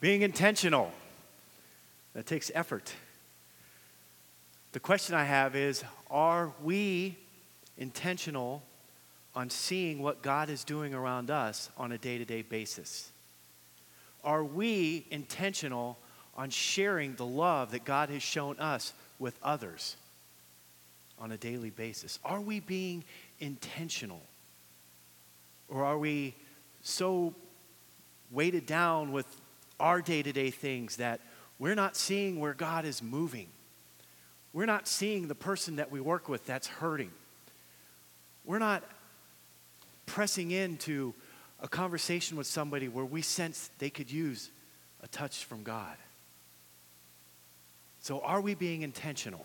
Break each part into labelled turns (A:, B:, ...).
A: Being intentional, that takes effort. The question I have is, are we intentional on seeing what God is doing around us on a day-to-day basis? Are we intentional on sharing the love that God has shown us with others on a daily basis? Are we being intentional? Or are we so weighted down with our day-to-day things that we're not seeing where God is moving? We're not seeing the person that we work with that's hurting. We're not pressing into a conversation with somebody where we sense they could use a touch from God. So are we being intentional?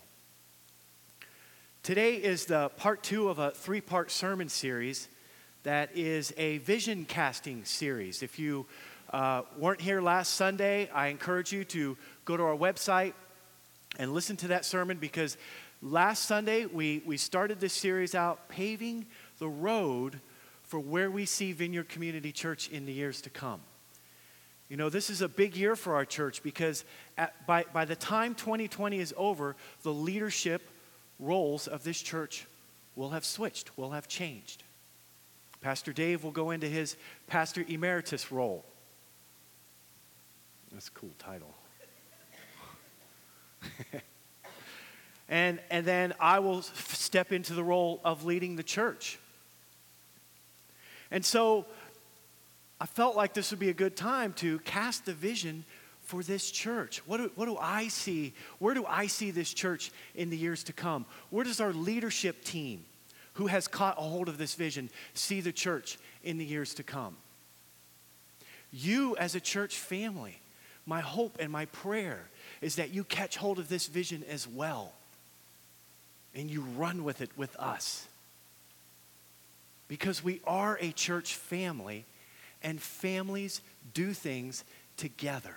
A: Today is the part 2 of a 3-part sermon series that is a vision casting series. If you weren't here last Sunday, I encourage you to go to our website and listen to that sermon, because last Sunday we started this series out paving the road for where we see Vineyard Community Church in the years to come. You know, this is a big year for our church because by the time 2020 is over, the leadership roles of this church will have switched, will have changed. Pastor Dave will go into his Pastor Emeritus role. That's a cool title. and then I will step into the role of leading the church. And so I felt like this would be a good time to cast the vision for this church. What do I see? Where do I see this church in the years to come? Where does our leadership team, who has caught a hold of this vision, see the church in the years to come? You as a church family, my hope and my prayer is that you catch hold of this vision as well and you run with it with us. Because we are a church family, and families do things together.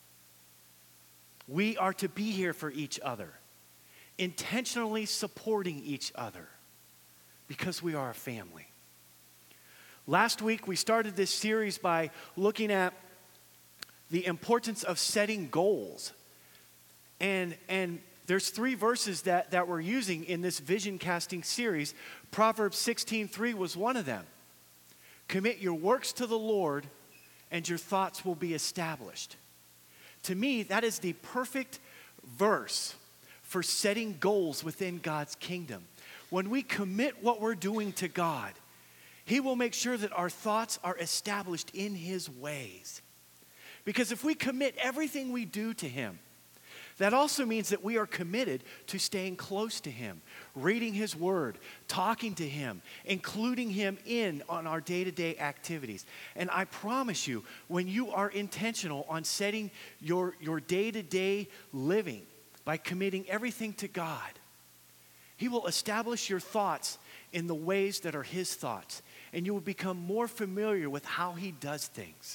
A: We are to be here for each other, intentionally supporting each other, because we are a family. Last week, we started this series by looking at the importance of setting goals. And there's 3 verses that we're using in this vision casting series. Proverbs 16:3 was one of them. Commit your works to the Lord, and your thoughts will be established. To me, that is the perfect verse for setting goals within God's kingdom. When we commit what we're doing to God, He will make sure that our thoughts are established in His ways. Because if we commit everything we do to Him, that also means that we are committed to staying close to Him, reading His Word, talking to Him, including Him on our day-to-day activities. And I promise you, when you are intentional on setting your day-to-day living by committing everything to God, He will establish your thoughts in the ways that are His thoughts, and you will become more familiar with how He does things.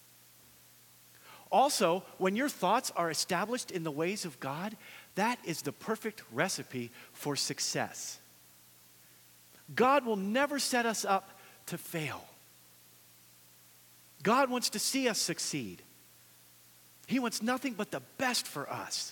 A: Also, when your thoughts are established in the ways of God, that is the perfect recipe for success. God will never set us up to fail. God wants to see us succeed. He wants nothing but the best for us.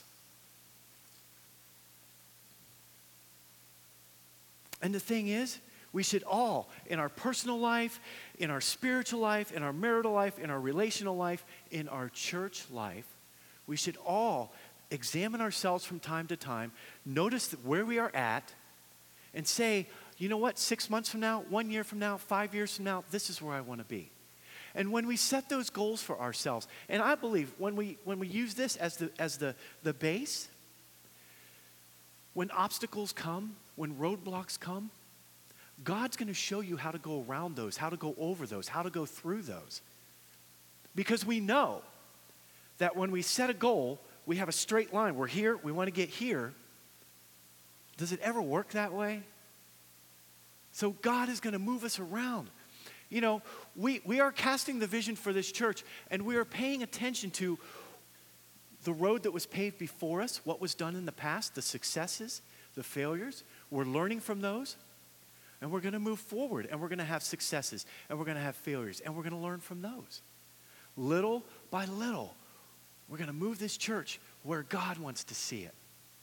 A: And the thing is, we should all, in our personal life, in our spiritual life, in our marital life, in our relational life, in our church life, we should all examine ourselves from time to time, notice where we are at, and say, you know what, 6 months from now, 1 year from now, 5 years from now, this is where I want to be. And when we set those goals for ourselves, and I believe when we use this as the base, when obstacles come, when roadblocks come, God's going to show you how to go around those, how to go over those, how to go through those. Because we know that when we set a goal, we have a straight line. We're here, we want to get here. Does it ever work that way? So God is going to move us around. You know, we are casting the vision for this church, and we are paying attention to the road that was paved before us, what was done in the past, the successes, the failures. We're learning from those. And we're going to move forward, and we're going to have successes, and we're going to have failures, and we're going to learn from those. Little by little, We're going to move this church where God wants to see it.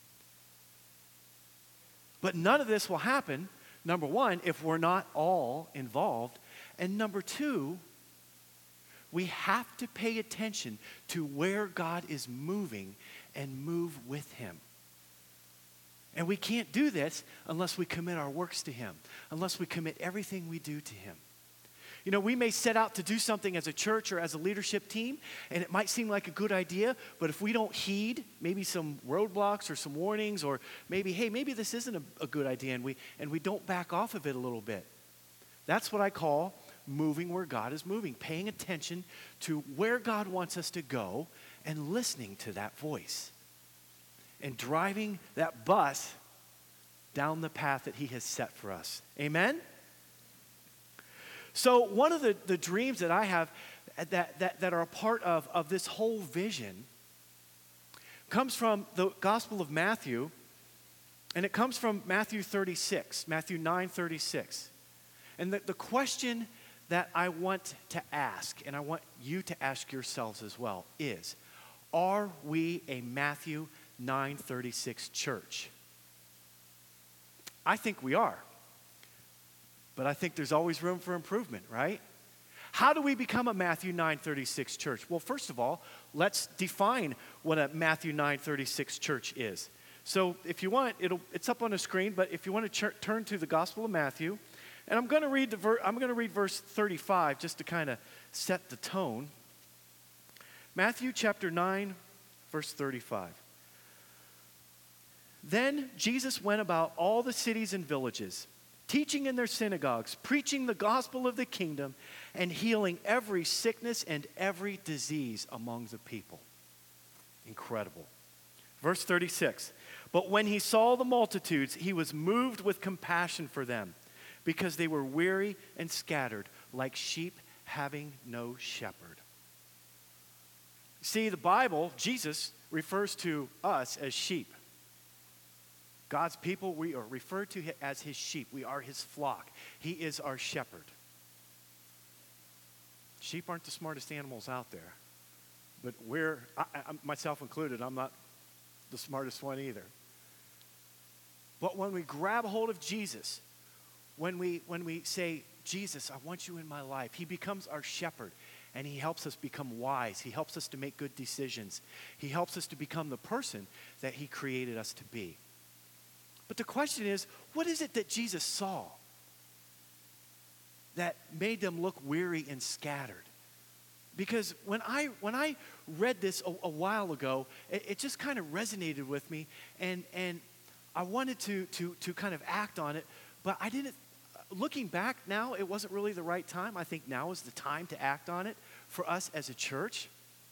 A: But none of this will happen, number one, if we're not all involved. And number two, we have to pay attention to where God is moving and move with him. And we can't do this unless we commit our works to him, unless we commit everything we do to him. You know, we may set out to do something as a church or as a leadership team, and it might seem like a good idea, but if we don't heed maybe some roadblocks or some warnings, or maybe, hey, maybe this isn't a good idea, and we don't back off of it a little bit. That's what I call moving where God is moving, paying attention to where God wants us to go and listening to that voice and driving that bus down the path that he has set for us. Amen? So one of the dreams that I have that are a part of this whole vision comes from the Gospel of Matthew, and it comes from Matthew 36, Matthew 9:36. And the question that I want to ask, and I want you to ask yourselves as well, is, are we a Matthew 9:36 church? I think we are. But I think there's always room for improvement, right? How do we become a Matthew 9:36 church? Well, first of all, let's define what a Matthew 9:36 church is. So if you want, it's up on the screen, but if you want to turn to the Gospel of Matthew, and I'm going to read verse 35 just to kind of set the tone. Matthew chapter 9, verse 35. Then Jesus went about all the cities and villages, teaching in their synagogues, preaching the gospel of the kingdom, and healing every sickness and every disease among the people. Incredible. Verse 36. But when he saw the multitudes, he was moved with compassion for them, because they were weary and scattered, like sheep having no shepherd. See, the Bible, Jesus refers to us as sheep. God's people, we are referred to as his sheep. We are his flock. He is our shepherd. Sheep aren't the smartest animals out there. But myself included, I'm not the smartest one either. But when we grab a hold of Jesus, when we say, Jesus, I want you in my life, he becomes our shepherd, and he helps us become wise. He helps us to make good decisions. He helps us to become the person that he created us to be. But the question is, what is it that Jesus saw that made them look weary and scattered? Because when I read this a while ago, it just kind of resonated with me, and I wanted to kind of act on it, but I didn't. Looking back now, it wasn't really the right time. I think now is the time to act on it for us as a church.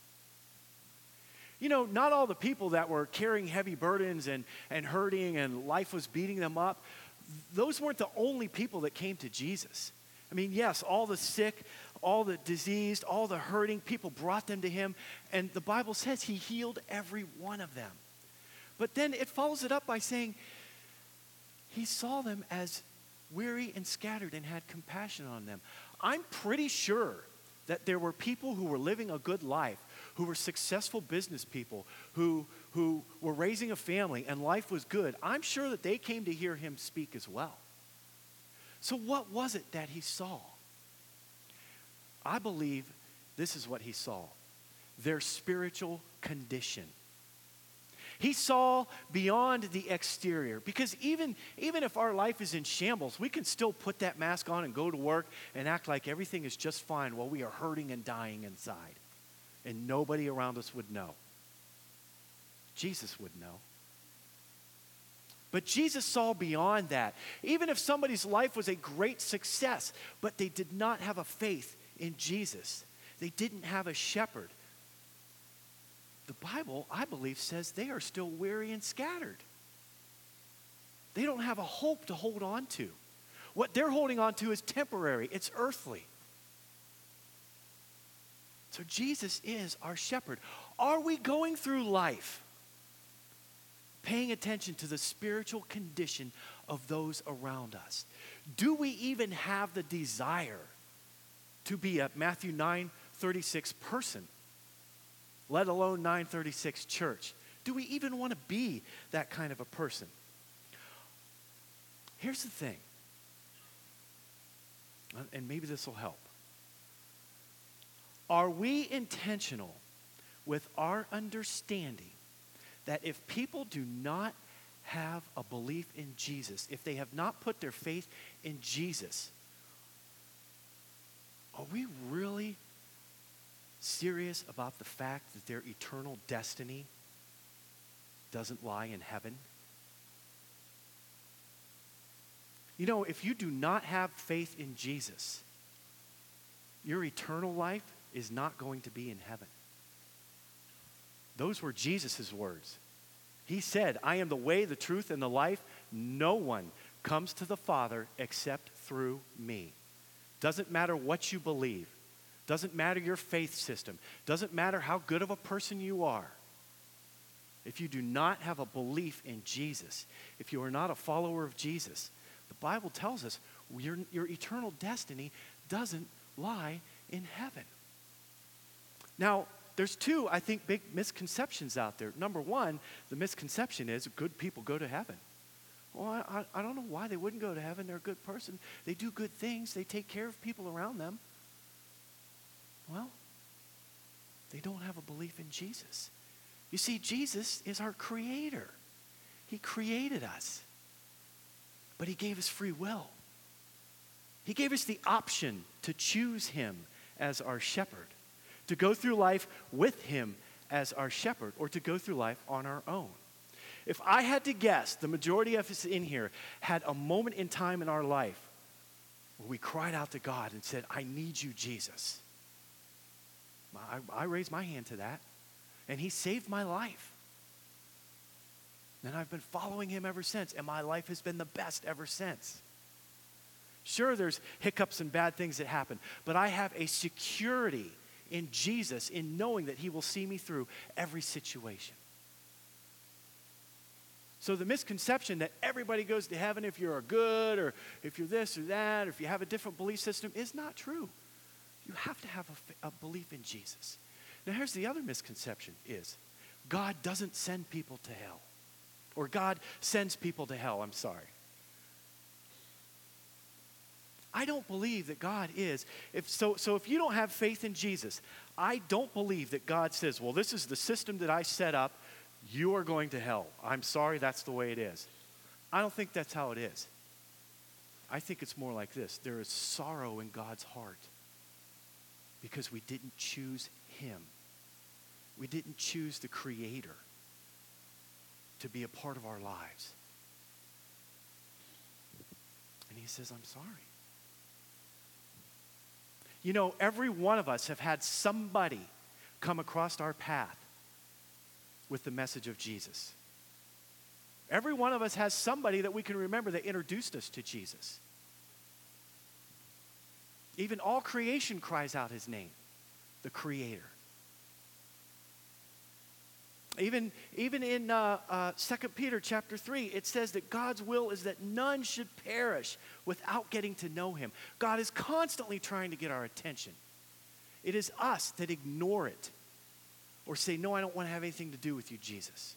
A: You know, not all the people that were carrying heavy burdens and hurting and life was beating them up, those weren't the only people that came to Jesus. I mean, yes, all the sick, all the diseased, all the hurting, people brought them to him, and the Bible says he healed every one of them. But then it follows it up by saying he saw them as weary and scattered and had compassion on them. I'm pretty sure that there were people who were living a good life, who were successful business people, who were raising a family and life was good. I'm sure that they came to hear him speak as well. So what was it that he saw? I believe this is what he saw: their spiritual condition. He saw beyond the exterior, because even if our life is in shambles, we can still put that mask on and go to work and act like everything is just fine while we are hurting and dying inside. And nobody around us would know. Jesus would know. But Jesus saw beyond that. Even if somebody's life was a great success, but they did not have a faith in Jesus, they didn't have a shepherd, the Bible, I believe, says they are still weary and scattered. They don't have a hope to hold on to. What they're holding on to is temporary. It's earthly. So Jesus is our shepherd. Are we going through life paying attention to the spiritual condition of those around us? Do we even have the desire to be a Matthew 9:36 person? let alone 936 Church? Do we even want to be that kind of a person? Here's the thing, and maybe this will help. Are we intentional with our understanding that if people do not have a belief in Jesus, if they have not put their faith in Jesus, are we really serious about the fact that their eternal destiny doesn't lie in heaven? You know, if you do not have faith in Jesus, your eternal life is not going to be in heaven. Those were Jesus' words. He said, I am the way, the truth, and the life. No one comes to the Father except through me. Doesn't matter what you believe. Doesn't matter your faith system. Doesn't matter how good of a person you are. If you do not have a belief in Jesus, if you are not a follower of Jesus, the Bible tells us your eternal destiny doesn't lie in heaven. Now, there's two, I think, big misconceptions out there. Number one, the misconception is good people go to heaven. Well, I don't know why they wouldn't go to heaven. They're a good person. They do good things. They take care of people around them. Well, they don't have a belief in Jesus. You see, Jesus is our creator. He created us. But he gave us free will. He gave us the option to choose him as our shepherd, to go through life with him as our shepherd, or to go through life on our own. If I had to guess, the majority of us in here had a moment in time in our life where we cried out to God and said, I need you, Jesus. I raised my hand to that, and he saved my life. And I've been following him ever since, and my life has been the best ever since. Sure, there's hiccups and bad things that happen, but I have a security in Jesus in knowing that he will see me through every situation. So the misconception that everybody goes to heaven if you're good or if you're this or that or if you have a different belief system is not true. You have to have a belief in Jesus. Now here's the other misconception is God doesn't send people to hell. Or God sends people to hell, I'm sorry. I don't believe that God is. So if you don't have faith in Jesus, I don't believe that God says, well, this is the system that I set up. You are going to hell. I'm sorry, that's the way it is. I don't think that's how it is. I think it's more like this. There is sorrow in God's heart because we didn't choose him. We didn't choose the Creator to be a part of our lives. And he says, I'm sorry. You know, every one of us have had somebody come across our path with the message of Jesus. Every one of us has somebody that we can remember that introduced us to Jesus. Even all creation cries out his name, the Creator. Even in 2 Peter chapter 3, it says that God's will is that none should perish without getting to know him. God is constantly trying to get our attention. It is us that ignore it or say, no, I don't want to have anything to do with you, Jesus.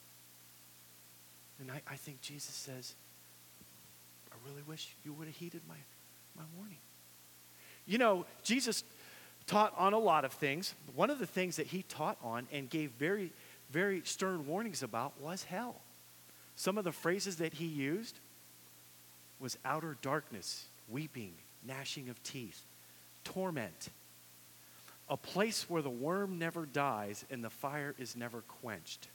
A: And I think Jesus says, I really wish you would have heeded my warning. You know, Jesus taught on a lot of things. One of the things that he taught on and gave very stern warnings about was hell. Some of the phrases that he used was outer darkness, weeping, gnashing of teeth, torment, a place where the worm never dies and the fire is never quenched.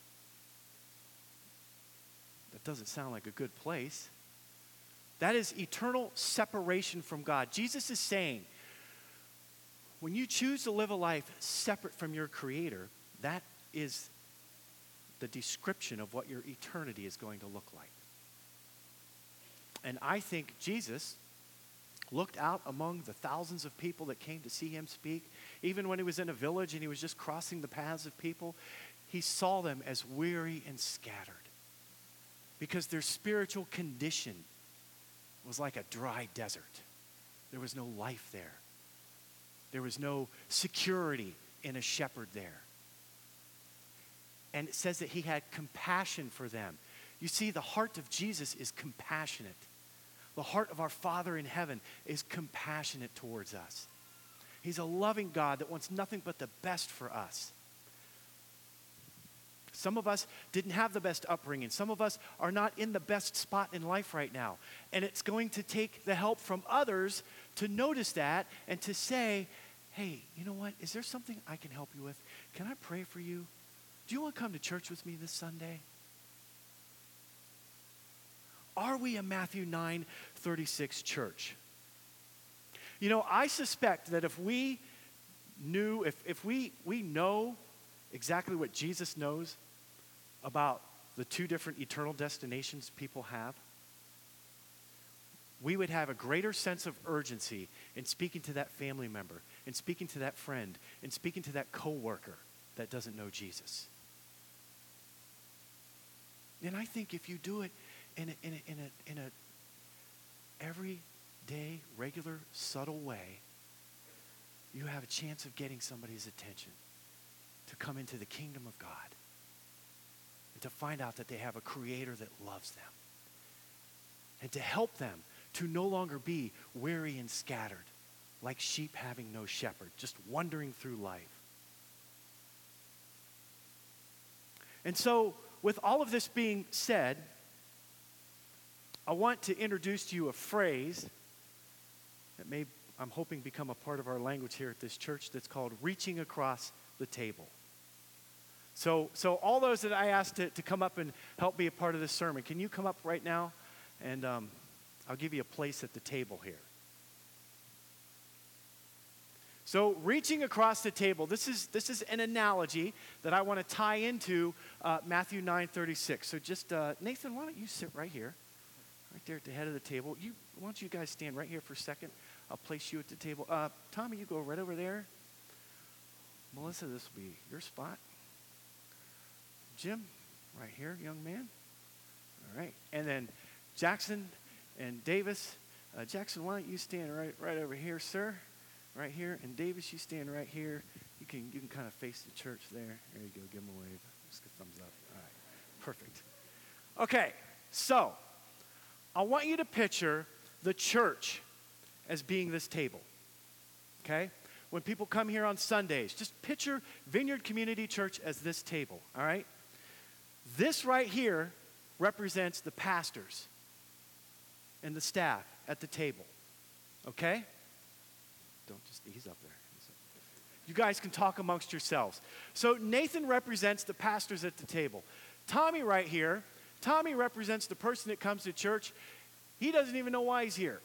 A: That doesn't sound like a good place. That is eternal separation from God. Jesus is saying, when you choose to live a life separate from your Creator, that is the description of what your eternity is going to look like. And I think Jesus looked out among the thousands of people that came to see him speak. Even when he was in a village and he was just crossing the paths of people, he saw them as weary and scattered because their spiritual condition was like a dry desert. There was no life there. There was no security in a shepherd there. And it says that he had compassion for them. You see, the heart of Jesus is compassionate. The heart of our Father in heaven is compassionate towards us. He's a loving God that wants nothing but the best for us. Some of us didn't have the best upbringing. Some of us are not in the best spot in life right now. And it's going to take the help from others to notice that and to say, hey, you know what? Is there something I can help you with? Can I pray for you? Do you want to come to church with me this Sunday? Are we a Matthew 9:36 church? You know, I suspect that if we knew, if we know exactly what Jesus knows about the two different eternal destinations people have, we would have a greater sense of urgency in speaking to that family member, in speaking to that friend, in speaking to that coworker that doesn't know Jesus. And I think if you do it in a everyday, regular, subtle way, you have a chance of getting somebody's attention to come into the kingdom of God and to find out that they have a creator that loves them and to help them to no longer be weary and scattered like sheep having no shepherd, just wandering through life. And so, with all of this being said, I want to introduce to you a phrase that may, I'm hoping, become a part of our language here at this church that's called reaching across the table. So all those that I asked to come up and help be a part of this sermon, can you come up right now? And I'll give you a place at the table here. So reaching across the table, this is an analogy that I want to tie into Matthew 9:36. So just, Nathan, why don't you sit right here, right there at the head of the table. Why don't you guys stand right here for a second? I'll place you at the table. Tommy, you go right over there. Melissa, this will be your spot. Jim, right here, young man. All right. And then Jackson and Davis. Jackson, why don't you stand right over here, sir? Right here. And Davis, you stand right here. You can kind of face the church there. There you go. Give him a wave. Just a thumbs up. All right. Perfect. Okay. So I want you to picture the church as being this table. Okay? When people come here on Sundays, just picture Vineyard Community Church as this table. All right? This right here represents the pastors and the staff at the table. Okay? Don't just, he's up there. You guys can talk amongst yourselves. So Nathan represents the pastors at the table. Tommy right here, Tommy represents the person that comes to church. He doesn't even know why he's here.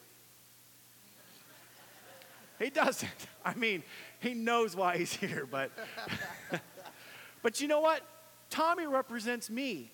A: He doesn't. I mean, he knows why he's here, but but you know what? Tommy represents me.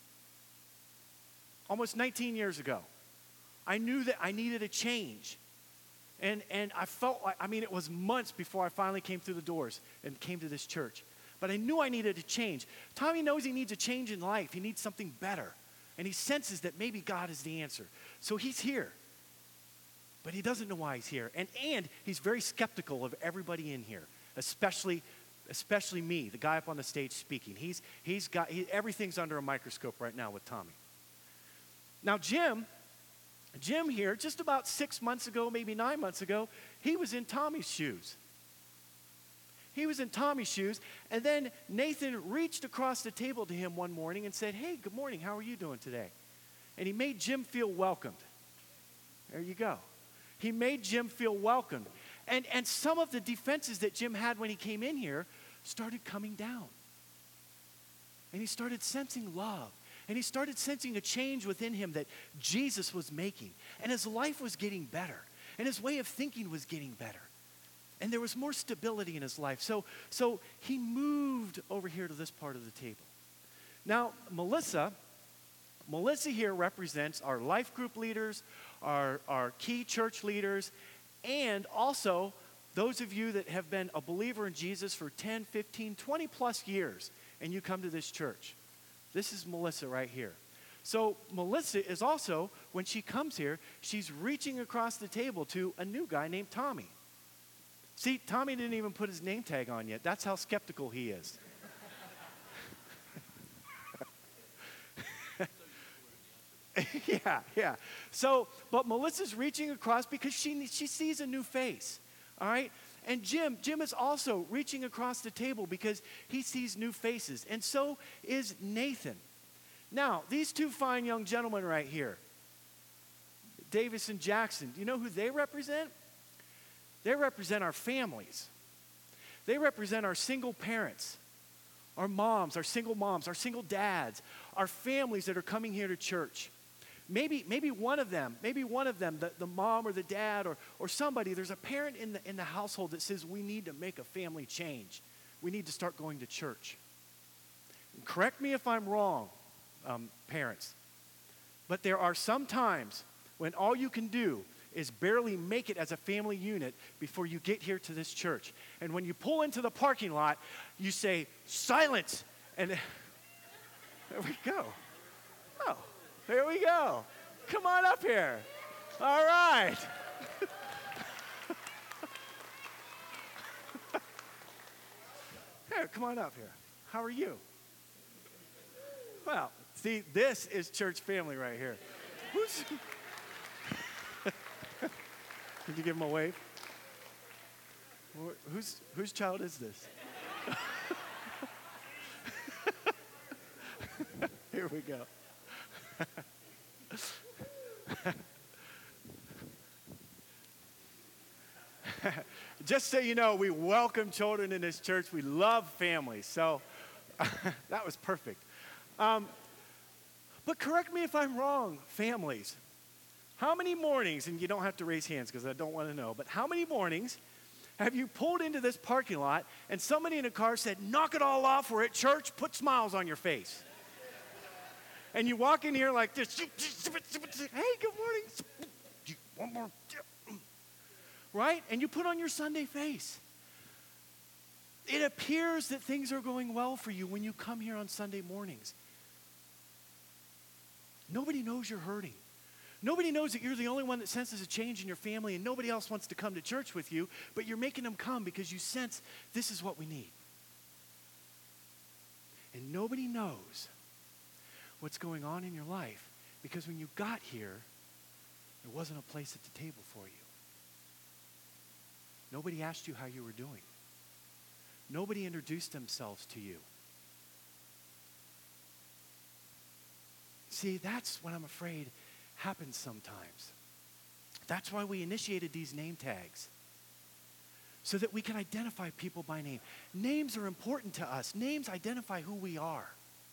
A: Almost 19 years ago, I knew that I needed a change. And I felt like, it was months before I finally came through the doors and came to this church. But I knew I needed a change. Tommy knows he needs a change in life. He needs something better. And he senses that maybe God is the answer. So he's here. But he doesn't know why he's here. And he's very skeptical of everybody in here, especially me, the guy up on the stage speaking. Everything's under a microscope right now with Tommy. Now, Jim here, just about 6 months ago, maybe 9 months ago, he was in Tommy's shoes. He was in Tommy's shoes, and then Nathan reached across the table to him one morning and said, "Hey, good morning, how are you doing today?" And he made Jim feel welcomed. There you go. He made Jim feel welcomed. And some of the defenses that Jim had when he came in here started coming down. And he started sensing love. And he started sensing a change within him that Jesus was making. And his life was getting better. And his way of thinking was getting better. And there was more stability in his life. So he moved over here to this part of the table. Now, Melissa here represents our life group leaders, our key church leaders, and also those of you that have been a believer in Jesus for 10, 15, 20 plus years, and you come to this church. This is Melissa right here. So Melissa is also, when she comes here, she's reaching across the table to a new guy named Tommy. See, Tommy didn't even put his name tag on yet. That's how skeptical he is. Yeah, yeah. So, but Melissa's reaching across because she sees a new face, all right? And Jim is also reaching across the table because he sees new faces. And so is Nathan. Now, these two fine young gentlemen right here, Davis and Jackson, do you know who they represent? They represent our families. They represent our single parents, our moms, our single dads, our families that are coming here to church. Maybe one of them, the mom or the dad or somebody, there's a parent in the household that says we need to make a family change. We need to start going to church. And correct me if I'm wrong, parents, but there are some times when all you can do is barely make it as a family unit before you get here to this church. And when you pull into the parking lot, you say, silence, and there we go. Oh. Here we go. Come on up here. All right. Here, come on up here. How are you? Well, see, this is church family right here. Did you give him a wave? Whose child is this? Here we go. Just so you know, we welcome children in this church. We love families. So that was perfect. But correct me if I'm wrong, families. How many mornings, and you don't have to raise hands because I don't want to know, but how many mornings have you pulled into this parking lot and somebody in a car said, knock it all off, we're at church, put smiles on your face? And you walk in here like this. Hey, good morning. One more. Right? And you put on your Sunday face. It appears that things are going well for you when you come here on Sunday mornings. Nobody knows you're hurting. Nobody knows that you're the only one that senses a change in your family and nobody else wants to come to church with you, but you're making them come because you sense this is what we need. And nobody knows what's going on in your life because when you got here, there wasn't a place at the table for you. Nobody asked you how you were doing. Nobody introduced themselves to you. See, that's what I'm afraid happens sometimes. That's why we initiated these name tags, so that we can identify people by name. Names are important to us. Names identify who we are.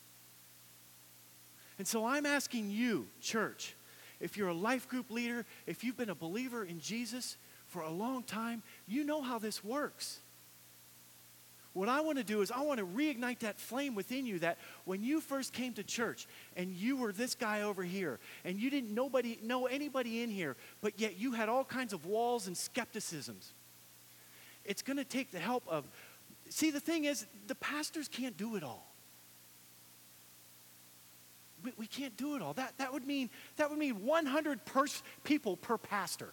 A: And so I'm asking you, church, if you're a life group leader, if you've been a believer in Jesus for a long time, you know how this works. What I want to do is I want to reignite that flame within you that when you first came to church and you were this guy over here and you didn't know anybody in here, but yet you had all kinds of walls and skepticisms. It's going to take the help of, see, the thing is, the pastors can't do it all. We can't do it all. That would mean 100 people per pastor.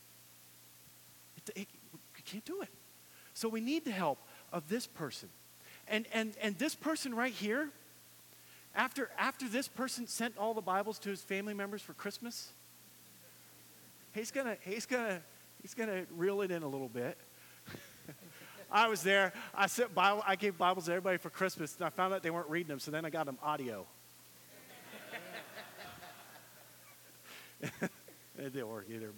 A: We can't do it. So we need the help of this person. And this person right here, after this person sent all the Bibles to his family members for Christmas, he's gonna reel it in a little bit. I was there. I gave Bibles to everybody for Christmas, and I found out they weren't reading them, so then I got them audio. It didn't work either,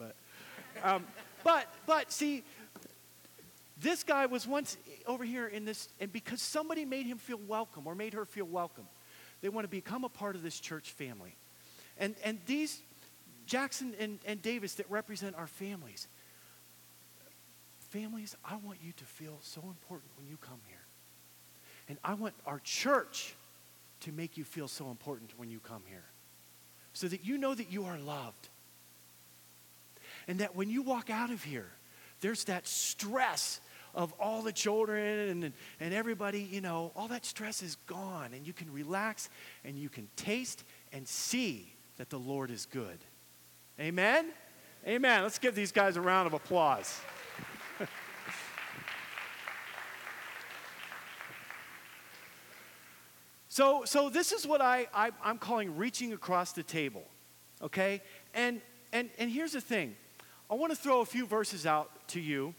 A: but see, this guy was once over here in this, and because somebody made him feel welcome or made her feel welcome, they want to become a part of this church family. And these Jackson and Davis that represent our families. Families, I want you to feel so important when you come here. And I want our church to make you feel so important when you come here, so that you know that you are loved. And that when you walk out of here, there's that stress of all the children and everybody, all that stress is gone. And you can relax and you can taste and see that the Lord is good. Amen? Amen. Let's give these guys a round of applause. So this is what I'm calling reaching across the table. okay? And here's the thing. I want to throw a few verses out to you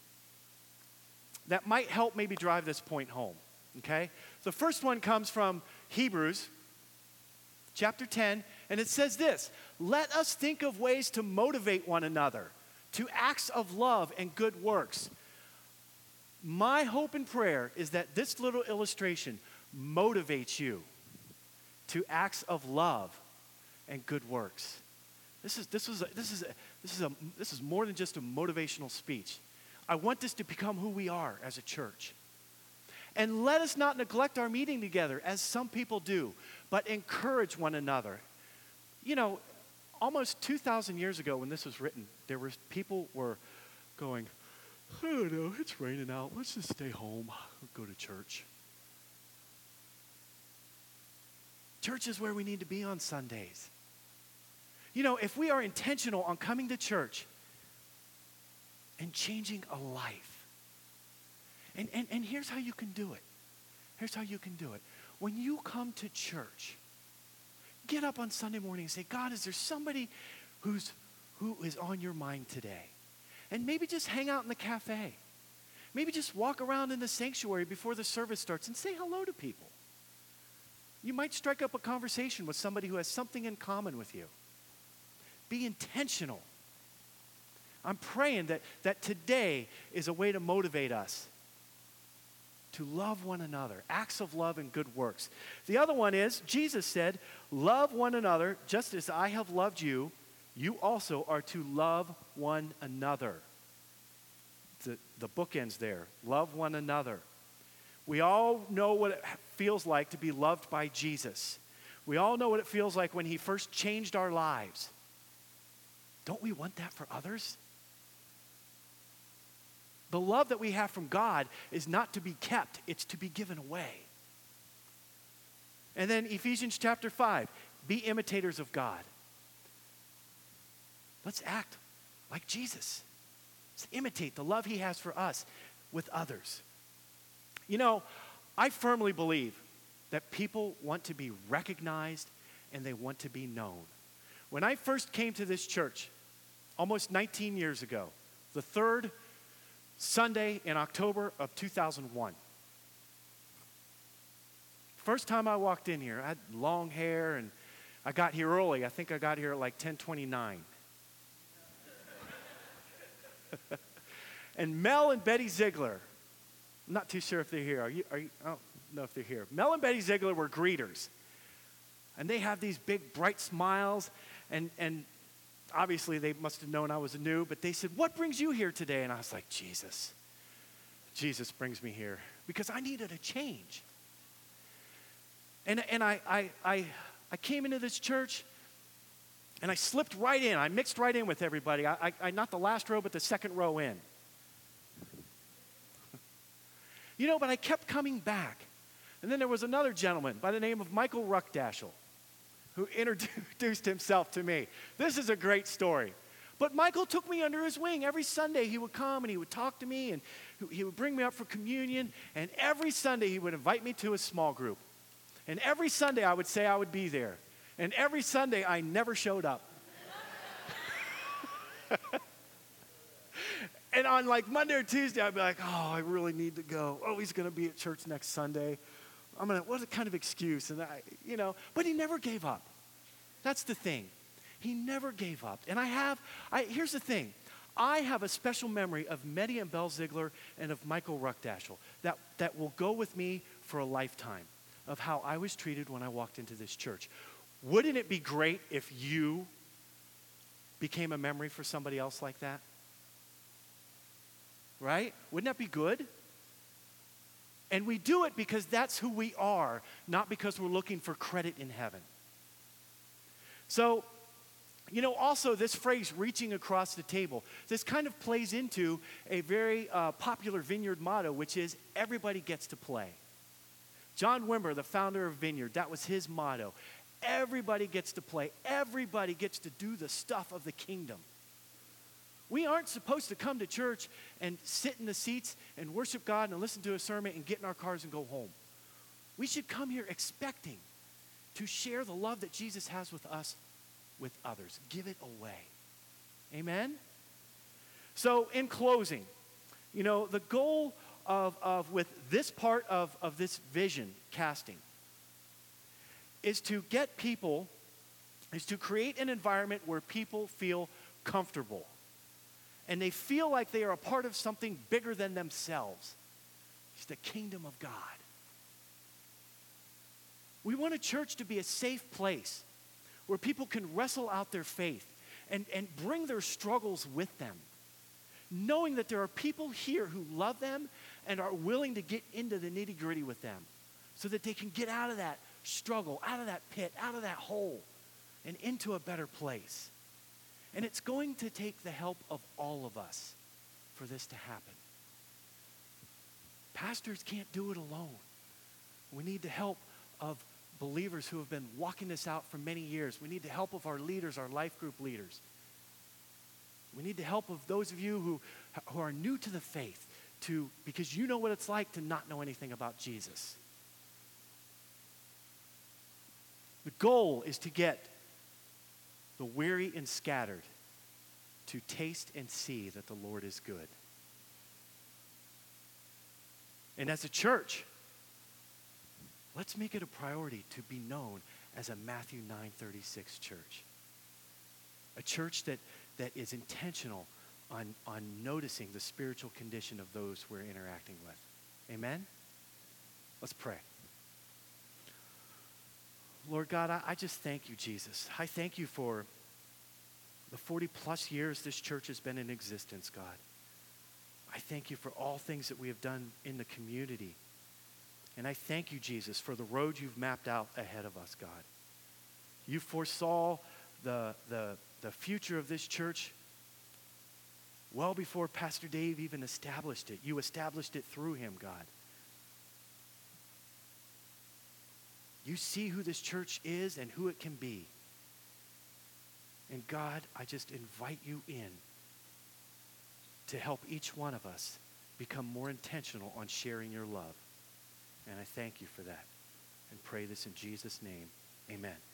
A: that might help maybe drive this point home, okay? The first one comes from Hebrews chapter 10, and it says this: let us think of ways to motivate one another to acts of love and good works. My hope and prayer is that this little illustration motivates you to acts of love and good works. This is more than just a motivational speech. I want this to become who we are as a church. And let us not neglect our meeting together, as some people do, but encourage one another. You know, almost 2,000 years ago when this was written, people were going, I don't know, it's raining out. Let's just stay home, go to church. Church is where we need to be on Sundays. You know, if we are intentional on coming to church and changing a life, and here's how you can do it. Here's how you can do it. When you come to church, get up on Sunday morning and say, God, is there somebody who is on your mind today? And maybe just hang out in the cafe. Maybe just walk around in the sanctuary before the service starts and say hello to people. You might strike up a conversation with somebody who has something in common with you. Be intentional. I'm praying that today is a way to motivate us to love one another, acts of love and good works. The other one is, Jesus said, love one another just as I have loved you. You also are to love one another. The bookends there. Love one another. We all know what it feels like to be loved by Jesus. We all know what it feels like when he first changed our lives. Don't we want that for others? The love that we have from God is not to be kept, it's to be given away. And then Ephesians chapter 5, be imitators of God. Let's act like Jesus. Let's imitate the love he has for us with others. You know, I firmly believe that people want to be recognized and they want to be known. When I first came to this church, almost 19 years ago, the third Sunday in October of 2001. First time I walked in here, I had long hair and I got here early. I think I got here at like 10:29. And Mel and Betty Ziegler, I'm not too sure if they're here. Are you? I don't know if they're here. Mel and Betty Ziegler were greeters. And they have these big, bright smiles. And obviously, they must have known I was new. But they said, what brings you here today? And I was like, Jesus. Jesus brings me here. Because I needed a change. And I came into this church. And I slipped right in. I mixed right in with everybody. I not the last row, but the second row in. You know, but I kept coming back. And then there was another gentleman by the name of Michael Ruckdaschel who introduced himself to me. This is a great story. But Michael took me under his wing. Every Sunday he would come and he would talk to me and he would bring me up for communion. And every Sunday he would invite me to a small group. And every Sunday I would say I would be there. And every Sunday I never showed up. And on like Monday or Tuesday, I'd be like, oh, I really need to go. Oh, he's going to be at church next Sunday. What a kind of excuse. And but he never gave up. That's the thing. He never gave up. And here's the thing. I have a special memory of Meddy and Belle Ziegler and of Michael Ruckdaschel that will go with me for a lifetime of how I was treated when I walked into this church. Wouldn't it be great if you became a memory for somebody else like that? Right? Wouldn't that be good? And we do it because that's who we are, not because we're looking for credit in heaven. So, also this phrase, reaching across the table, this kind of plays into a very popular Vineyard motto, which is, everybody gets to play. John Wimber, the founder of Vineyard, that was his motto. Everybody gets to play. Everybody gets to do the stuff of the kingdom. We aren't supposed to come to church and sit in the seats and worship God and listen to a sermon and get in our cars and go home. We should come here expecting to share the love that Jesus has with us with others. Give it away. Amen? So in closing, the goal of with this part of this vision casting is to create an environment where people feel comfortable and they feel like they are a part of something bigger than themselves. It's the kingdom of God. We want a church to be a safe place where people can wrestle out their faith and bring their struggles with them, knowing that there are people here who love them and are willing to get into the nitty-gritty with them so that they can get out of that struggle, out of that pit, out of that hole, and into a better place. And it's going to take the help of all of us for this to happen. Pastors can't do it alone. We need the help of believers who have been walking this out for many years. We need the help of our leaders, our life group leaders. We need the help of those of you who are new to the faith, because you know what it's like to not know anything about Jesus. The goal is to get the weary and scattered to taste and see that the Lord is good. And as a church, let's make it a priority to be known as a Matthew 9:36 church. A church that is intentional on noticing the spiritual condition of those we're interacting with. Amen? Let's pray. Lord God, I just thank you, Jesus. I thank you for the 40 plus years this church has been in existence, God. I thank you for all things that we have done in the community. And I thank you, Jesus, for the road you've mapped out ahead of us, God. You foresaw the future of this church well before Pastor Dave even established it. You established it through him, God. You see who this church is and who it can be. And God, I just invite you in to help each one of us become more intentional on sharing your love. And I thank you for that. And pray this in Jesus' name. Amen.